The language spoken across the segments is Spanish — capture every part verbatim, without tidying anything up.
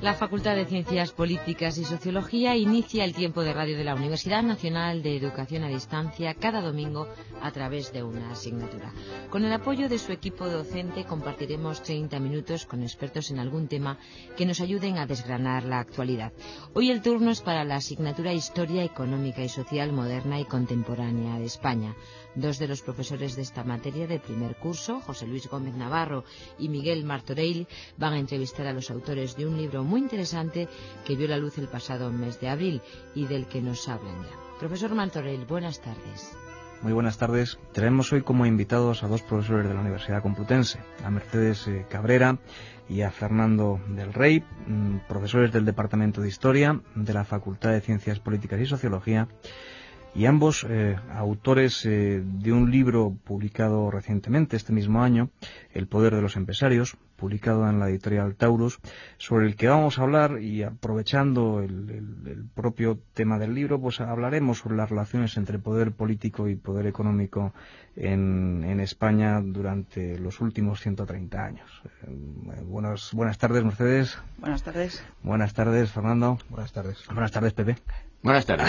La Facultad de Ciencias Políticas y Sociología inicia el tiempo de radio de la Universidad Nacional de Educación a Distancia cada domingo a través de una asignatura. Con el apoyo de su equipo docente compartiremos treinta minutos con expertos en algún tema que nos ayuden a desgranar la actualidad. Hoy el turno es para la asignatura Historia Económica y Social Moderna y Contemporánea de España. Dos de los profesores de esta materia de primer curso, José Luis Gómez Navarro y Miguel Martorell, van a entrevistar a los autores de un libro muy interesante que vio la luz el pasado mes de abril y del que nos hablan ya. Profesor Martorell, buenas tardes. Muy buenas tardes. Tenemos hoy como invitados a dos profesores de la Universidad Complutense, a Mercedes Cabrera y a Fernando del Rey, profesores del Departamento de Historia de la Facultad de Ciencias Políticas y Sociología, y ambos eh, autores eh, de un libro publicado recientemente, este mismo año, El poder de los empresarios, publicado en la editorial Taurus, sobre el que vamos a hablar, y aprovechando el, el, el propio tema del libro, pues hablaremos sobre las relaciones entre poder político y poder económico en, en España durante los últimos ciento treinta años. Eh, buenas, buenas tardes, Mercedes. Buenas tardes. Buenas tardes, Fernando. Buenas tardes. Buenas tardes, Pepe. Buenas tardes.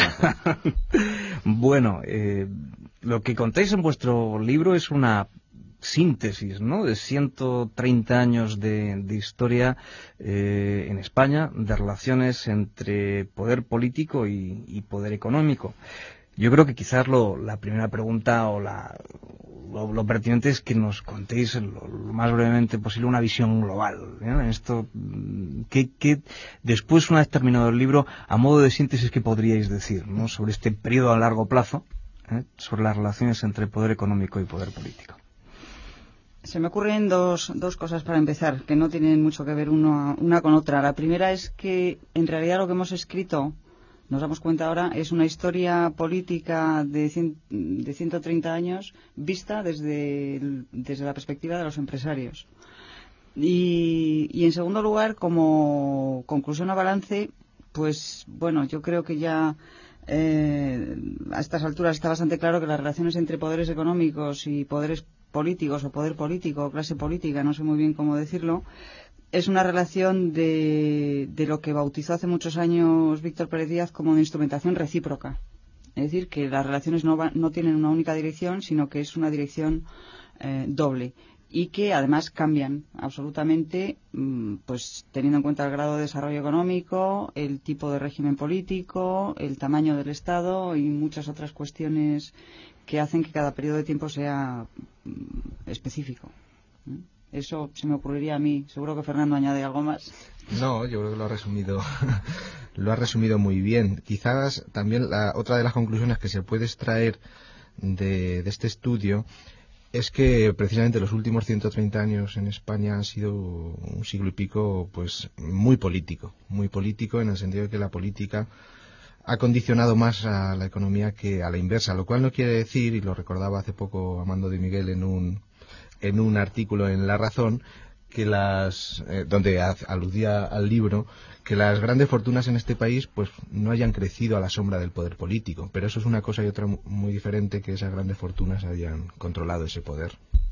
Bueno, eh, lo que contáis en vuestro libro es una síntesis, ¿no?, de ciento treinta años de, de historia eh, en España, de relaciones entre poder político y, y poder económico. Yo creo que quizás lo, la primera pregunta o la, lo, lo pertinente es que nos contéis lo, lo más brevemente posible una visión global, ¿no? En esto, ¿qué, qué, después, una vez terminado el libro, a modo de síntesis, qué podríais decir, ¿no?, sobre este periodo a largo plazo, ¿eh?, sobre las relaciones entre poder económico y poder político? Se me ocurren dos, dos cosas para empezar, que no tienen mucho que ver una, una con otra. La primera es que, en realidad, lo que hemos escrito, nos damos cuenta ahora, es una historia política de, cien, de ciento treinta años vista desde, el, desde la perspectiva de los empresarios. Y, y, en segundo lugar, como conclusión o balance, pues, bueno, yo creo que ya eh, a estas alturas está bastante claro que las relaciones entre poderes económicos y poderes políticos o poder político o clase política, no sé muy bien cómo decirlo, es una relación de, de lo que bautizó hace muchos años Víctor Pérez Díaz como de instrumentación recíproca. Es decir, que las relaciones no, va, no tienen una única dirección, sino que es una dirección eh, doble, y que además cambian absolutamente, pues teniendo en cuenta el grado de desarrollo económico, el tipo de régimen político, el tamaño del Estado y muchas otras cuestiones que hacen que cada periodo de tiempo sea específico. Eso se me ocurriría a mí. Seguro que Fernando añade algo más. No, yo creo que lo ha resumido lo ha resumido muy bien. Quizás también la, otra de las conclusiones que se puede extraer de, de este estudio es que precisamente los últimos ciento treinta años en España han sido un siglo y pico, pues muy político, muy político en el sentido de que la política ha condicionado más a la economía que a la inversa, lo cual no quiere decir, y lo recordaba hace poco Amando de Miguel en un en un artículo en La Razón, que las eh, donde aludía al libro, que las grandes fortunas en este país pues no hayan crecido a la sombra del poder político, pero eso es una cosa y otra muy diferente, que esas grandes fortunas hayan controlado ese poder.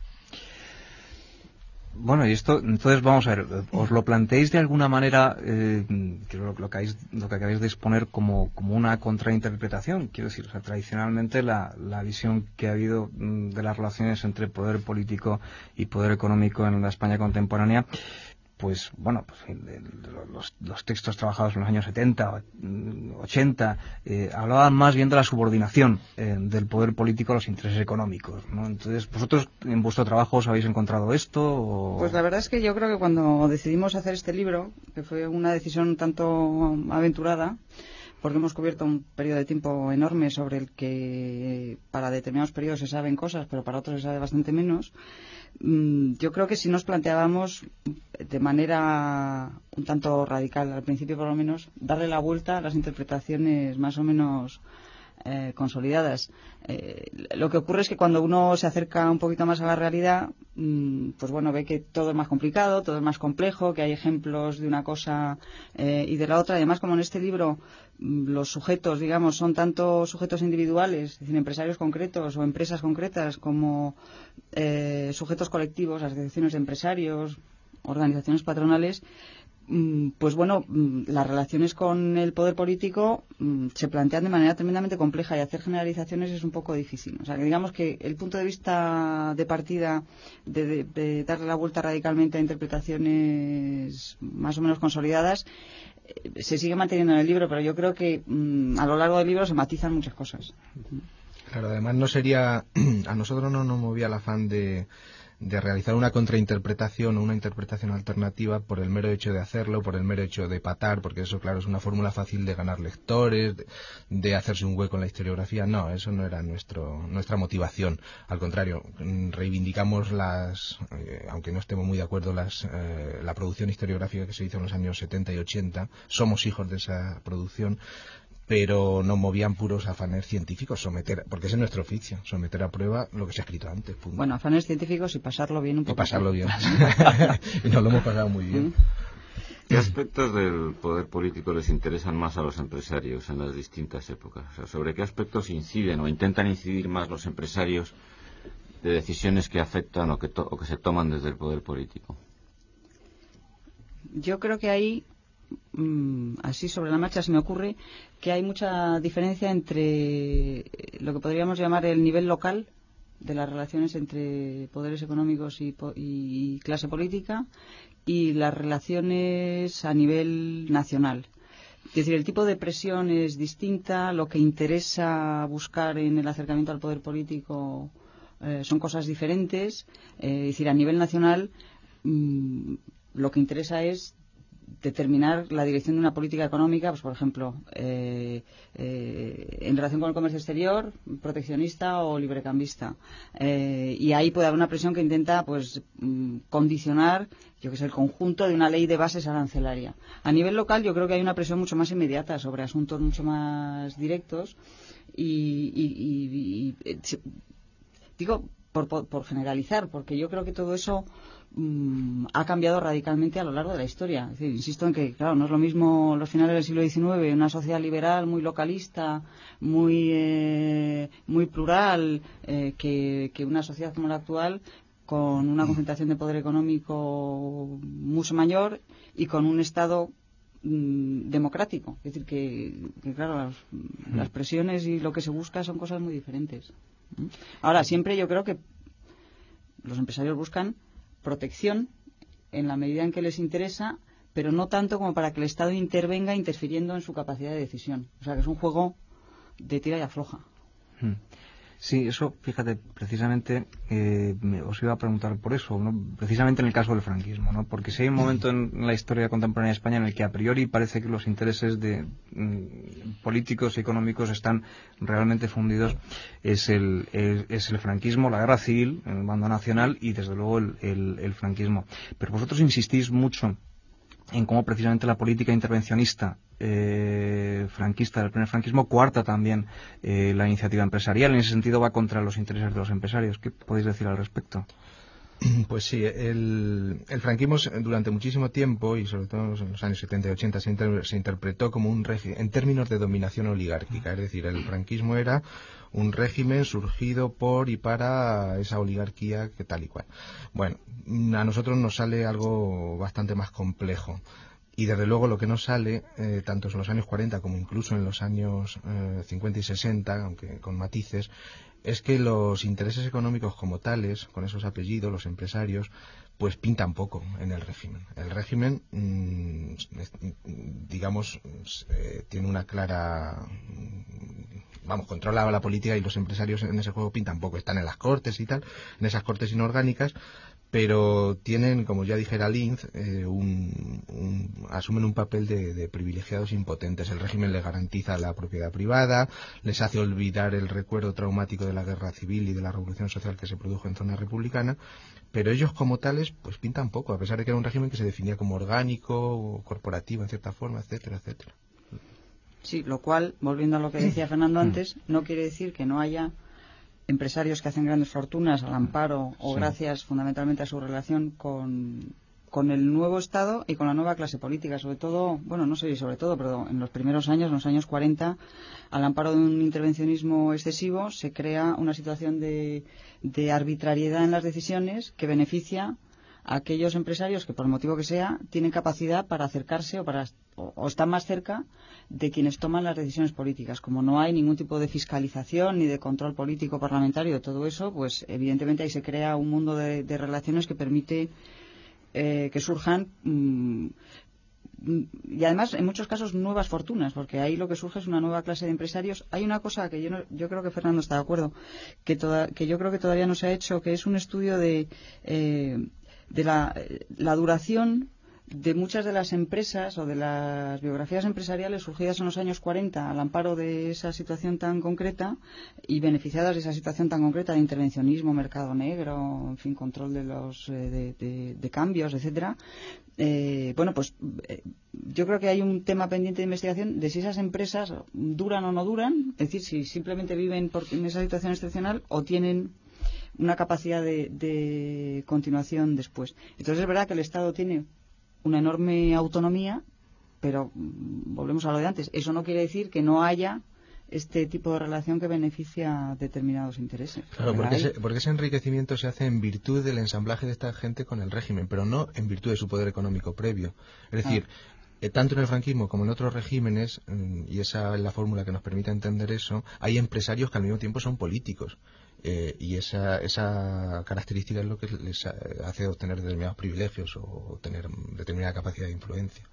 Bueno, y esto, entonces vamos a ver, ¿os lo planteáis de alguna manera, eh, que lo, lo, que habéis, lo que acabáis de exponer, como, como una contrainterpretación? Quiero decir, o sea, tradicionalmente la, la visión que ha habido de las relaciones entre poder político y poder económico en la España contemporánea, pues bueno, pues los, los textos trabajados en los años setenta, ochenta, eh, hablaban más bien de la subordinación eh, del poder político a los intereses económicos, ¿no? Entonces, ¿vosotros en vuestro trabajo os habéis encontrado esto? O... Pues la verdad es que yo creo que cuando decidimos hacer este libro, que fue una decisión un tanto aventurada, porque hemos cubierto un periodo de tiempo enorme sobre el que para determinados periodos se saben cosas, pero para otros se sabe bastante menos. Yo creo que si nos planteábamos de manera un tanto radical, al principio por lo menos, darle la vuelta a las interpretaciones más o menos eh, consolidadas. Eh, lo que ocurre es que cuando uno se acerca un poquito más a la realidad, mmm, pues bueno, ve que todo es más complicado, todo es más complejo, que hay ejemplos de una cosa eh, y de la otra. Además, como en este libro los sujetos, digamos, son tanto sujetos individuales, es decir, empresarios concretos o empresas concretas, como eh, sujetos colectivos, asociaciones de empresarios, organizaciones patronales, Pues bueno, las relaciones con el poder político se plantean de manera tremendamente compleja y hacer generalizaciones es un poco difícil. O sea, que digamos que el punto de vista de partida de, de, de darle la vuelta radicalmente a interpretaciones más o menos consolidadas eh, se sigue manteniendo en el libro, pero yo creo que mmm, a lo largo del libro se matizan muchas cosas. Claro, además no sería, a nosotros no nos movía el afán de de realizar una contrainterpretación o una interpretación alternativa por el mero hecho de hacerlo, por el mero hecho de patar, porque eso, claro, es una fórmula fácil de ganar lectores, de, de hacerse un hueco en la historiografía. No, eso no era nuestro nuestra motivación. Al contrario, reivindicamos las, eh, aunque no estemos muy de acuerdo, las, eh, la producción historiográfica que se hizo en los años setenta y ochenta. Somos hijos de esa producción, pero nos movían puros afanes científicos, someter, porque ese es nuestro oficio, someter a prueba lo que se ha escrito antes. Punto. Bueno, afanes científicos y pasarlo bien un poco. Y pasarlo bien. Y nos lo hemos pasado muy bien. ¿Qué aspectos del poder político les interesan más a los empresarios en las distintas épocas? O sea, ¿sobre qué aspectos inciden o intentan incidir más los empresarios de decisiones que afectan o que, to- o que se toman desde el poder político? Yo creo que ahí, así sobre la marcha se me ocurre que hay mucha diferencia entre lo que podríamos llamar el nivel local de las relaciones entre poderes económicos y, y clase política y las relaciones a nivel nacional. Es decir, el tipo de presión es distinta, lo que interesa buscar en el acercamiento al poder político eh, son cosas diferentes. Eh, es decir, a nivel nacional mmm, lo que interesa es determinar la dirección de una política económica, pues por ejemplo, eh, eh, en relación con el comercio exterior, proteccionista o librecambista. Eh, y ahí puede haber una presión que intenta, pues, mm, condicionar, yo que sé, el conjunto de una ley de bases arancelaria. A nivel local, yo creo que hay una presión mucho más inmediata sobre asuntos mucho más directos y, y, y, y eh, digo por, por, por generalizar, porque yo creo que todo eso ha cambiado radicalmente a lo largo de la historia. Es decir, insisto en que, claro, no es lo mismo los finales del siglo diecinueve, una sociedad liberal muy localista, muy eh, muy plural, eh, que, que una sociedad como la actual, con una concentración de poder económico mucho mayor y con un Estado mm, democrático. Es decir, que, que claro, las, las presiones y lo que se busca son cosas muy diferentes. Ahora, siempre yo creo que los empresarios buscan protección en la medida en que les interesa, pero no tanto como para que el Estado intervenga interfiriendo en su capacidad de decisión. O sea, que es un juego de tira y afloja. Sí, eso, fíjate, precisamente eh, me, os iba a preguntar por eso, ¿no? Precisamente en el caso del franquismo, ¿no? Porque si hay un momento en la historia contemporánea de España en el que a priori parece que los intereses de mm, políticos y económicos están realmente fundidos, es el, el, es el franquismo, la guerra civil, el bando nacional y desde luego el, el, el franquismo. Pero vosotros insistís mucho en cómo precisamente la política intervencionista eh, franquista del primer franquismo coarta también eh, la iniciativa empresarial. En ese sentido va contra los intereses de los empresarios. ¿Qué podéis decir al respecto? Pues sí, el, el franquismo durante muchísimo tiempo, y sobre todo en los años setenta y ochenta, se, inter, se interpretó como un régimen en términos de dominación oligárquica. Es decir, el franquismo era un régimen surgido por y para esa oligarquía que tal y cual. Bueno, a nosotros nos sale algo bastante más complejo. Y desde luego lo que nos sale, eh, tanto en los años cuarenta como incluso en los años eh, cincuenta y sesenta, aunque con matices, es que los intereses económicos como tales, con esos apellidos, los empresarios, pues pintan poco en el régimen. El régimen, mmm, digamos, eh, tiene una clara... vamos, controla la política y los empresarios en ese juego pintan poco. Están en las cortes y tal, en esas cortes inorgánicas, pero tienen, como ya dijera Linz, eh, un, un, asumen un papel de, de privilegiados impotentes. El régimen les garantiza la propiedad privada, les hace olvidar el recuerdo traumático de la guerra civil y de la revolución social que se produjo en zona republicana, pero ellos como tales pues pintan poco, a pesar de que era un régimen que se definía como orgánico, corporativo en cierta forma, etcétera, etcétera. Sí, lo cual, volviendo a lo que decía Fernando antes, no quiere decir que no haya empresarios que hacen grandes fortunas al amparo o sí. gracias fundamentalmente a su relación con, con el nuevo Estado y con la nueva clase política, sobre todo, bueno, no sé si sobre todo, pero en los primeros años, en los años cuarenta, al amparo de un intervencionismo excesivo, se crea una situación de, de arbitrariedad en las decisiones que beneficia aquellos empresarios que por el motivo que sea tienen capacidad para acercarse o para o, o están más cerca de quienes toman las decisiones políticas. Como no hay ningún tipo de fiscalización ni de control político parlamentario de todo eso, pues evidentemente ahí se crea un mundo de, de relaciones que permite eh, que surjan mmm, y además en muchos casos nuevas fortunas, porque ahí lo que surge es una nueva clase de empresarios. Hay una cosa que yo no, yo creo que Fernando está de acuerdo, que toda, que yo creo que todavía no se ha hecho, que es un estudio de eh, de la, la duración de muchas de las empresas o de las biografías empresariales surgidas en los años cuarenta al amparo de esa situación tan concreta y beneficiadas de esa situación tan concreta de intervencionismo, mercado negro, en fin, control de los eh, de, de, de cambios, etcétera. Eh, bueno, pues eh, yo creo que hay un tema pendiente de investigación de si esas empresas duran o no duran, es decir, si simplemente viven por, en esa situación excepcional o tienen una capacidad de, de continuación después. Entonces es verdad que el Estado tiene una enorme autonomía, pero mm, volvemos a lo de antes. Eso no quiere decir que no haya este tipo de relación que beneficia a determinados intereses. Claro, porque ese, porque ese enriquecimiento se hace en virtud del ensamblaje de esta gente con el régimen, pero no en virtud de su poder económico previo. Es decir, ah. eh, tanto en el franquismo como en otros regímenes, mm, y esa es la fórmula que nos permite entender eso, hay empresarios que al mismo tiempo son políticos. Eh, y esa, esa característica es lo que les hace obtener determinados privilegios o tener determinada capacidad de influencia.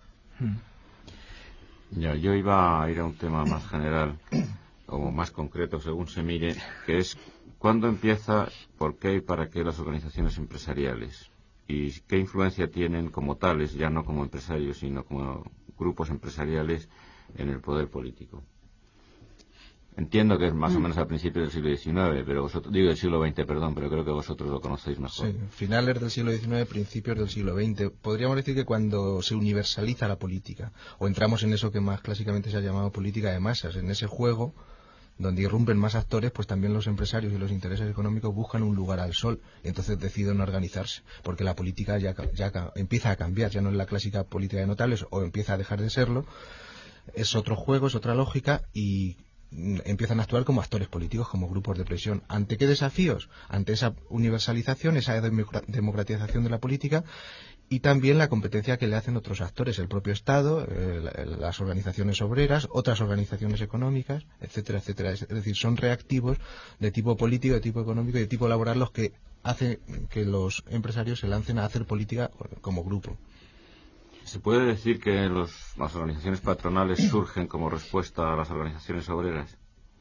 Ya, yo iba a ir a un tema más general o más concreto según se mire, que es cuándo empieza, por qué y para qué las organizaciones empresariales y qué influencia tienen como tales, ya no como empresarios sino como grupos empresariales en el poder político. Entiendo que es más o menos al principio del siglo diecinueve, pero vosotros, digo del siglo veinte, perdón, pero creo que vosotros lo conocéis mejor. Sí, finales del siglo diecinueve, principios del siglo veinte. Podríamos decir que cuando se universaliza la política, o entramos en eso que más clásicamente se ha llamado política de masas, en ese juego donde irrumpen más actores, pues también los empresarios y los intereses económicos buscan un lugar al sol, y entonces deciden organizarse, porque la política ya, ya empieza a cambiar, ya no es la clásica política de notables, o empieza a dejar de serlo, es otro juego, es otra lógica, y empiezan a actuar como actores políticos, como grupos de presión. ¿Ante qué desafíos? Ante esa universalización, esa democratización de la política y también la competencia que le hacen otros actores, el propio Estado, eh, las organizaciones obreras, otras organizaciones económicas, etcétera, etcétera. Es decir, son reactivos de tipo político, de tipo económico y de tipo laboral los que hacen que los empresarios se lancen a hacer política como grupo. ¿Se puede decir que los, las organizaciones patronales surgen como respuesta a las organizaciones obreras?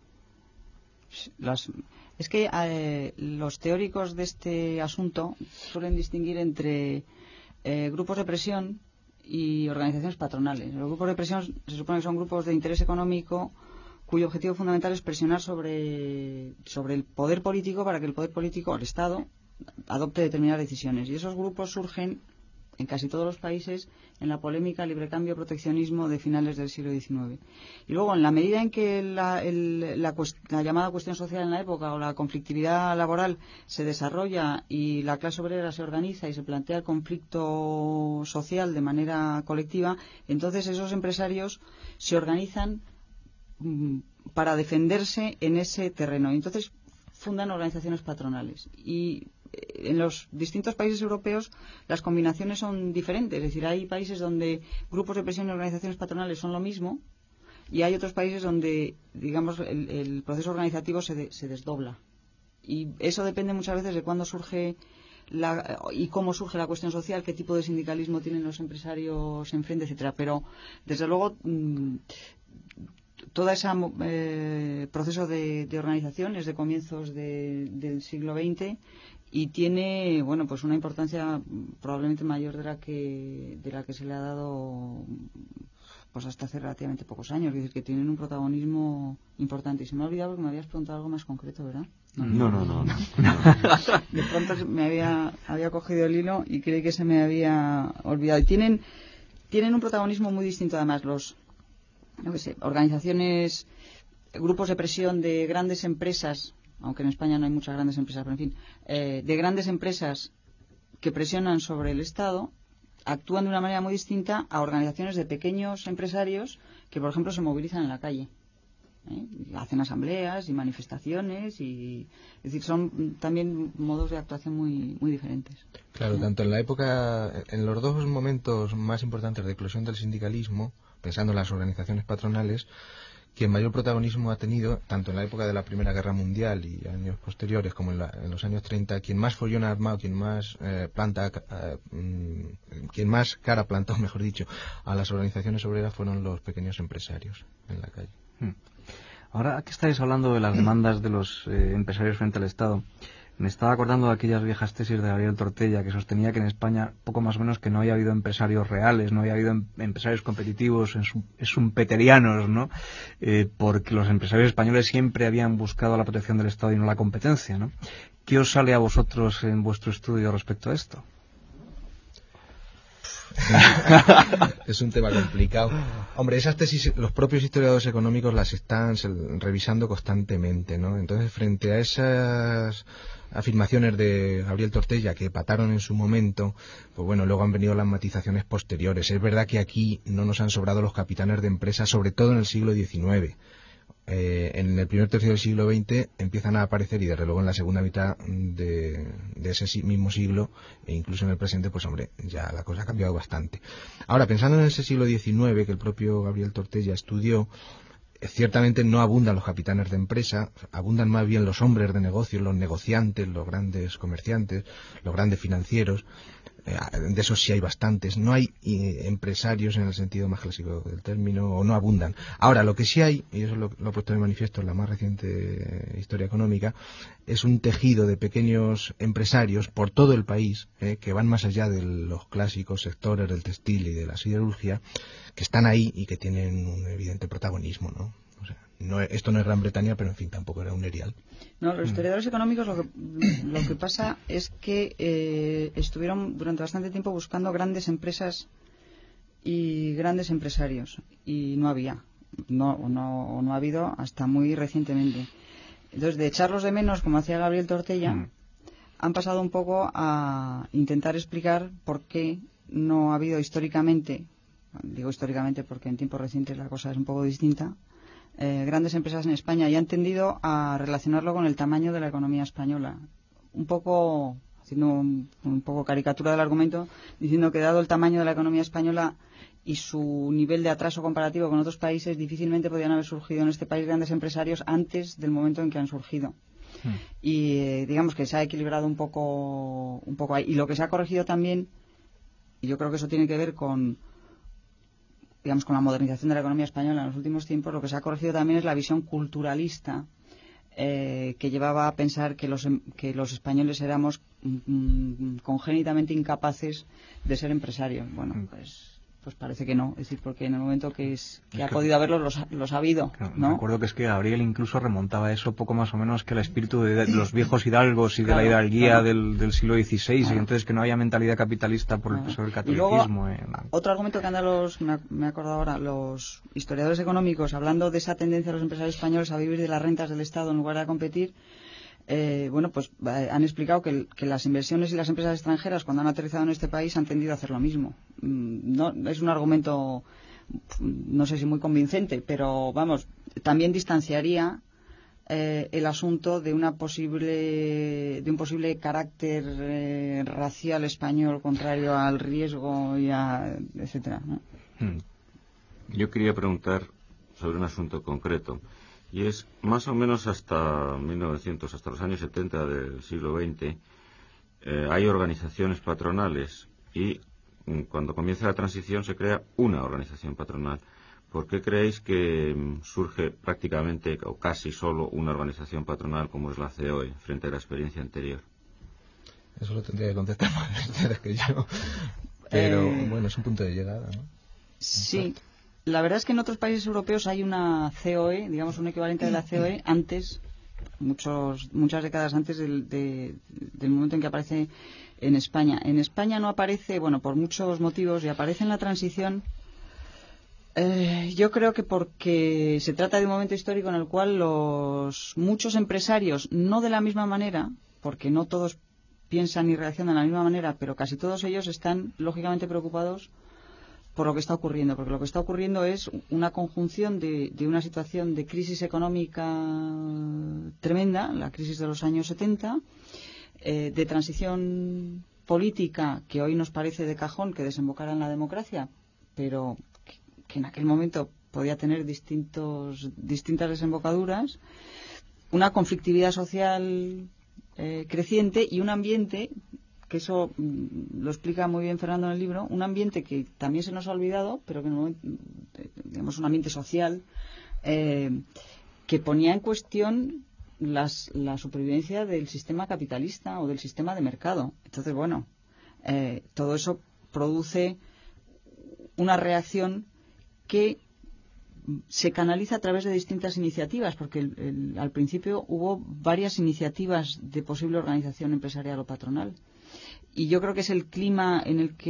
Las, es que eh, los teóricos de este asunto suelen distinguir entre eh, grupos de presión y organizaciones patronales. Los grupos de presión se supone que son grupos de interés económico cuyo objetivo fundamental es presionar sobre, sobre el poder político para que el poder político, el Estado, adopte determinadas decisiones. Y esos grupos surgen en casi todos los países en la polémica libre cambio proteccionismo de finales del siglo diecinueve. Y luego, en la medida en que la, el, la, la llamada cuestión social en la época o la conflictividad laboral se desarrolla y la clase obrera se organiza y se plantea el conflicto social de manera colectiva, entonces esos empresarios se organizan mm, para defenderse en ese terreno. Y entonces fundan organizaciones patronales. Y en los distintos países europeos las combinaciones son diferentes, es decir, hay países donde grupos de presión y organizaciones patronales son lo mismo y hay otros países donde, digamos, el, el proceso organizativo se, de, se desdobla. Y eso depende muchas veces de cuándo surge la, y cómo surge la cuestión social, qué tipo de sindicalismo tienen los empresarios enfrente, etcétera. Pero, desde luego, mmm, todo ese eh, proceso de, de organización es de comienzos de, del siglo veinte y tiene, bueno, pues una importancia probablemente mayor de la que de la que se le ha dado pues hasta hace relativamente pocos años. Es decir, que tienen un protagonismo importante. Y se me ha olvidado porque me habías preguntado algo más concreto, ¿verdad? No, no, no. no, no. De pronto me había había cogido el hilo y creí que se me había olvidado. Y tienen tienen un protagonismo muy distinto, además, los no sé, organizaciones, grupos de presión de grandes empresas, aunque en España no hay muchas grandes empresas, pero en fin, eh, de grandes empresas que presionan sobre el Estado, actúan de una manera muy distinta a organizaciones de pequeños empresarios que, por ejemplo, se movilizan en la calle. ¿eh? Hacen asambleas y manifestaciones y es decir, son también modos de actuación muy muy diferentes. Claro, ¿sí? Tanto en la época, en los dos momentos más importantes de eclosión del sindicalismo, pensando en las organizaciones patronales, quien mayor protagonismo ha tenido, tanto en la época de la Primera Guerra Mundial y años posteriores, como en, la, en los años treinta, quien más follón ha armado, quien más eh, planta, eh, quien más cara plantó, mejor dicho, a las organizaciones obreras fueron los pequeños empresarios en la calle. Hmm. Ahora que estáis hablando de las demandas de los eh, empresarios frente al Estado, me estaba acordando de aquellas viejas tesis de Gabriel Tortella, que sostenía que en España, poco más o menos, que no había habido empresarios reales, no había habido em empresarios competitivos, schumpeterianos, ¿no? Eh, porque los empresarios españoles siempre habían buscado la protección del Estado y no la competencia, ¿no? ¿Qué os sale a vosotros en vuestro estudio respecto a esto? Es un tema complicado. Hombre, esas tesis los propios historiadores económicos las están revisando constantemente, ¿no? Entonces, frente a esas afirmaciones de Gabriel Tortella que pataron en su momento, pues bueno, luego han venido las matizaciones posteriores. Es verdad que aquí no nos han sobrado los capitanes de empresa, sobre todo en el siglo diecinueve. Eh, en el primer tercio del siglo veinte empiezan a aparecer, y desde luego en la segunda mitad de, de ese mismo siglo, e incluso en el presente, pues hombre, ya la cosa ha cambiado bastante. Ahora, pensando en ese siglo diecinueve que el propio Gabriel Tortella estudió, ciertamente no abundan los capitanes de empresa, abundan más bien los hombres de negocios, los negociantes, los grandes comerciantes, los grandes financieros. De esos sí hay bastantes. No hay eh, empresarios en el sentido más clásico del término, o no abundan. Ahora, lo que sí hay, y eso lo, lo he puesto de manifiesto en la más reciente historia económica, es un tejido de pequeños empresarios por todo el país, eh, que van más allá de los clásicos sectores del textil y de la siderurgia, que están ahí y que tienen un evidente protagonismo, ¿no? O sea, no, esto no es Gran Bretaña, pero en fin, tampoco era un erial. No, los historiadores mm. económicos lo que, lo que pasa es que eh, estuvieron durante bastante tiempo buscando grandes empresas y grandes empresarios, y no había, no, no, no ha habido hasta muy recientemente. Entonces, de echarlos de menos, como hacía Gabriel Tortella, mm. han pasado un poco a intentar explicar por qué no ha habido históricamente, digo históricamente porque en tiempos recientes la cosa es un poco distinta, Eh, grandes empresas en España, y han tendido a relacionarlo con el tamaño de la economía española. Un poco, haciendo un, un poco caricatura del argumento, diciendo que dado el tamaño de la economía española y su nivel de atraso comparativo con otros países, difícilmente podían haber surgido en este país grandes empresarios antes del momento en que han surgido. Mm. Y eh, digamos que se ha equilibrado un poco, un poco ahí. Y lo que se ha corregido también, y yo creo que eso tiene que ver con digamos, con la modernización de la economía española en los últimos tiempos, lo que se ha corregido también es la visión culturalista eh, que llevaba a pensar que los, que los españoles éramos mm, congénitamente incapaces de ser empresarios. Bueno, pues pues parece que no, es decir, porque en el momento que, es, que es ha que, podido haberlo, los, los ha habido, ¿no? Recuerdo que es que Gabriel incluso remontaba eso poco más o menos que el espíritu de, de los viejos hidalgos y claro, de la hidalguía claro. del, del siglo dieciséis, claro. Y entonces que no había mentalidad capitalista por claro. el peso del catolicismo. Y luego, eh. otro argumento que andan los, me, me he acordado ahora, los historiadores económicos, hablando de esa tendencia de los empresarios españoles a vivir de las rentas del Estado en lugar de a competir, Eh, bueno, pues eh, han explicado que, que las inversiones y las empresas extranjeras, cuando han aterrizado en este país, han tendido a hacer lo mismo. Mm, no, es un argumento, no sé si muy convincente, pero vamos, también distanciaría eh, el asunto de una posible, de un posible carácter eh, racial español contrario al riesgo y a, etcétera, ¿no? Yo quería preguntar sobre un asunto concreto. Y es más o menos hasta mil novecientos, hasta los años setenta del siglo veinte, eh, hay organizaciones patronales y mm, cuando comienza la transición se crea una organización patronal. ¿Por qué creéis que mm, surge prácticamente o casi solo una organización patronal como es la C O E frente a la experiencia anterior? Eso lo tendría que contestar más ustedes que yo. Pero eh, bueno, es un punto de llegada, ¿no? Sí. La verdad es que en otros países europeos hay una C O E, digamos un equivalente de la C O E, antes, muchos, muchas décadas antes del, de, del momento en que aparece en España. En España no aparece, bueno, por muchos motivos, y aparece en la transición, eh, yo creo que porque se trata de un momento histórico en el cual los muchos empresarios, no de la misma manera, porque no todos piensan y reaccionan de la misma manera, pero casi todos ellos están lógicamente preocupados por lo que está ocurriendo, porque lo que está ocurriendo es una conjunción de, de una situación de crisis económica tremenda, la crisis de los años setenta, eh, de transición política que hoy nos parece de cajón que desembocara en la democracia, pero que, que en aquel momento podía tener distintos, distintas desembocaduras, una conflictividad social eh, creciente y un ambiente, que eso mm, lo explica muy bien Fernando en el libro, un ambiente que también se nos ha olvidado, pero que no, digamos un ambiente social eh, que ponía en cuestión las, la supervivencia del sistema capitalista o del sistema de mercado. Entonces, bueno, eh, todo eso produce una reacción que se canaliza a través de distintas iniciativas, porque el, el, al principio hubo varias iniciativas de posible organización empresarial o patronal. Y yo creo que es el clima en el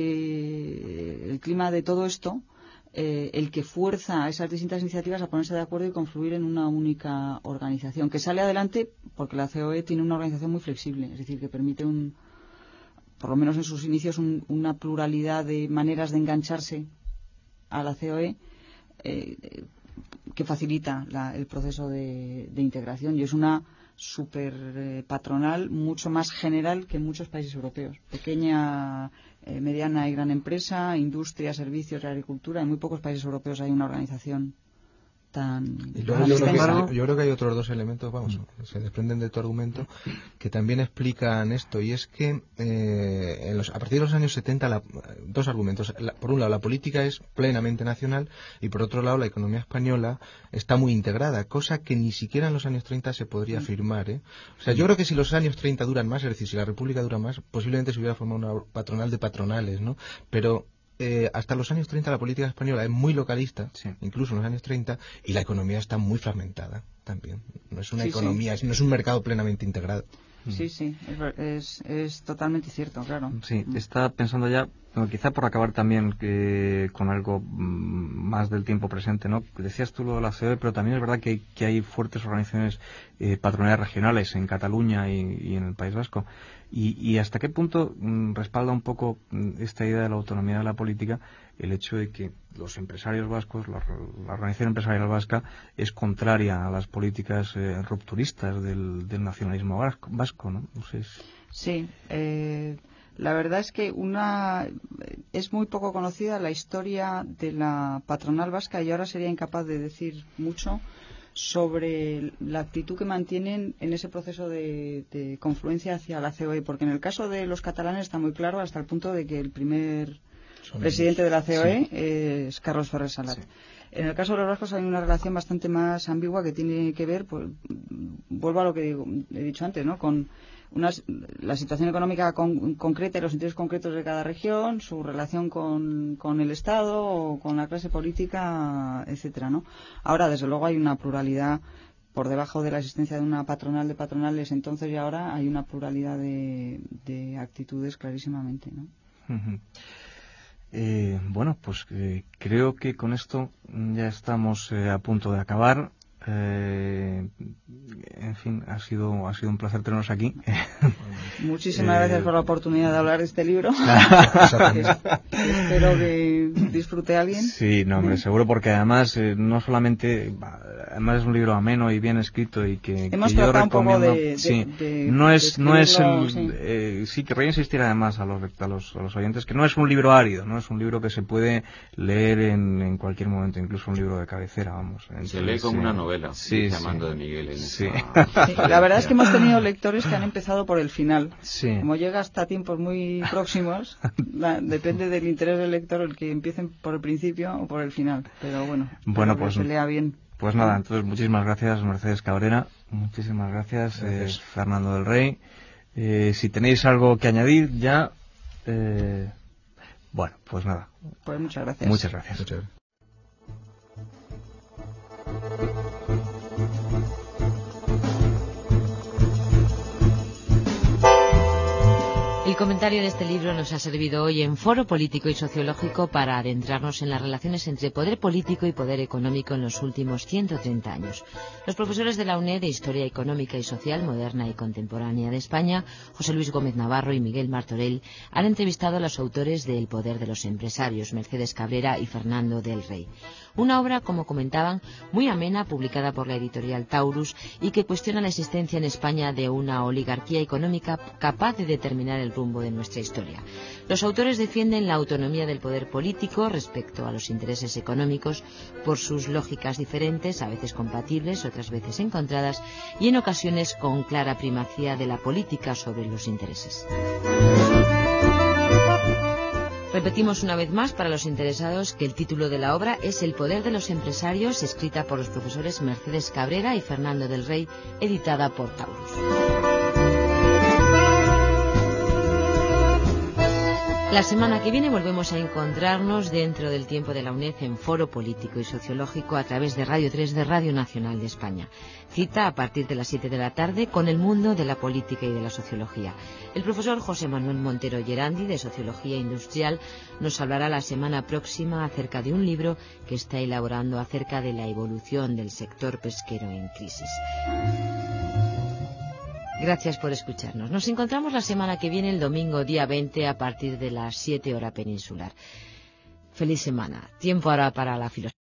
que el clima de todo esto eh, el que fuerza a esas distintas iniciativas a ponerse de acuerdo y confluir en una única organización que sale adelante porque la C O E tiene una organización muy flexible, es decir, que permite un, por lo menos en sus inicios un, una pluralidad de maneras de engancharse a la C O E eh, que facilita la, el proceso de, de integración, y es una super eh, patronal mucho más general que en muchos países europeos. Pequeña, eh, mediana y gran empresa, industria, servicios y agricultura. En muy pocos países europeos hay una organización tan, y luego tan yo, creo extensa. que, yo creo que hay otros dos elementos, vamos, se desprenden de tu argumento, que también explican esto, y es que eh, en los, a partir de los años setenta, la, dos argumentos. La, por un lado, la política es plenamente nacional, y por otro lado, la economía española está muy integrada, cosa que ni siquiera en los años treinta se podría afirmar, ¿eh? O sea, yo creo que si los años treinta duran más, es decir, si la República dura más, posiblemente se hubiera formado una patronal de patronales, ¿no? Pero Eh, hasta los años treinta la política española es muy localista, sí, incluso en los años treinta, y la economía está muy fragmentada también. No es una sí, economía, sí. no es un mercado plenamente integrado. Sí, sí, es, es, es totalmente cierto, claro. Sí, está pensando ya, bueno, quizá por acabar también que, con algo mmm, más del tiempo presente, ¿no? Decías tú lo de la C O E, pero también es verdad que hay, que hay fuertes organizaciones eh, patronales regionales en Cataluña y, y en el País Vasco. Y, y hasta qué punto mmm, respalda un poco mmm, esta idea de la autonomía de la política el hecho de que los empresarios vascos, la, la organización empresarial vasca, es contraria a las políticas eh, rupturistas del, del nacionalismo vasco, vasco, ¿no? No sé si... Sí, eh, la verdad es que una es muy poco conocida la historia de la patronal vasca, y ahora sería incapaz de decir mucho sobre la actitud que mantienen en ese proceso de, de confluencia hacia la C O E, porque en el caso de los catalanes está muy claro hasta el punto de que el primer Son presidente ellos. de la C O E sí. es Carlos Ferrer Salat. Sí. En el caso de los vascos hay una relación bastante más ambigua que tiene que ver, pues, vuelvo a lo que digo, he dicho antes, ¿no? Con una, la situación económica con, concreta y los intereses concretos de cada región, su relación con, con el Estado o con la clase política, etcétera, ¿no? Ahora, desde luego, hay una pluralidad por debajo de la existencia de una patronal de patronales entonces y ahora hay una pluralidad de, de actitudes clarísimamente, ¿no? Uh-huh. Eh, bueno, pues eh, creo que con esto ya estamos eh, a punto de acabar. Eh, en fin, ha sido ha sido un placer tenernos aquí. Muchísimas eh, gracias por la oportunidad de hablar de este libro. que, que espero que disfrute alguien. Sí, no, hombre, seguro, porque además eh, no solamente, además es un libro ameno y bien escrito y que, Hemos que yo tratado recomiendo. Un poco de, de, sí, de, no es de no es el sí. Eh, sí querría insistir además a los, a los a los oyentes que no es un libro árido, no es un libro que se puede leer en, en cualquier momento, incluso un libro de cabecera, vamos. Entonces, se lee como sí, una novela. Sí, llamando sí. de Miguel en sí. esta... sí. La verdad es que hemos tenido lectores que han empezado por el final. Sí. Como llega hasta tiempos muy próximos, la, depende del interés del lector el que empiecen por el principio o por el final. Pero bueno, bueno que pues se lea bien. Pues nada, entonces muchísimas gracias Mercedes Cabrera, muchísimas gracias, gracias. Eh, Fernando del Rey. Eh, si tenéis algo que añadir ya, eh, bueno, pues nada. Pues muchas gracias. Muchas gracias. Muchas gracias. El comentario comentario de este libro nos ha servido hoy en Foro Político y Sociológico para adentrarnos en las relaciones entre poder político y poder económico en los últimos ciento treinta años. Los profesores de la UNED de Historia Económica y Social Moderna y Contemporánea de España, José Luis Gómez Navarro y Miguel Martorell, han entrevistado a los autores de El poder de los empresarios, Mercedes Cabrera y Fernando del Rey. Una obra, como comentaban, muy amena, publicada por la editorial Taurus y que cuestiona la existencia en España de una oligarquía económica capaz de determinar el rumbo de nuestra historia. Los autores defienden la autonomía del poder político respecto a los intereses económicos por sus lógicas diferentes, a veces compatibles, otras veces encontradas, y en ocasiones con clara primacía de la política sobre los intereses. Repetimos una vez más para los interesados que el título de la obra es El poder de los empresarios, escrita por los profesores Mercedes Cabrera y Fernando del Rey, editada por Taurus. La semana que viene volvemos a encontrarnos dentro del tiempo de la UNED en Foro Político y Sociológico a través de Radio tres de Radio Nacional de España. Cita a partir de las siete de la tarde con el mundo de la política y de la sociología. El profesor José Manuel Montero Gerandi, de Sociología Industrial, nos hablará la semana próxima acerca de un libro que está elaborando acerca de la evolución del sector pesquero en crisis. Gracias por escucharnos. Nos encontramos la semana que viene, el domingo día veinte, a partir de las siete hora peninsular. Feliz semana. Tiempo ahora para la filosofía.